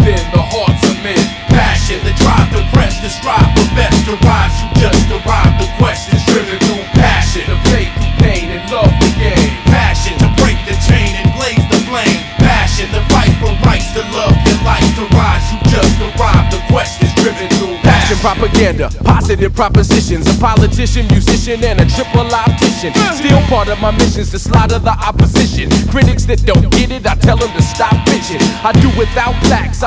within the hearts of men. Passion, the drive to press, to strive for best, to rise, you just arrive. The quest is driven through passion, To play through pain and love the game. passion to break the chain and blaze the flame, passion to fight for rights, to love your life, to rise, you just arrive. The quest is driven through Passion propaganda, positive propositions. A politician, musician, and a triple optician. Still part of my mission's to slaughter the opposition. Critics that don't get it, I tell them to stop bitching. I do without plaques.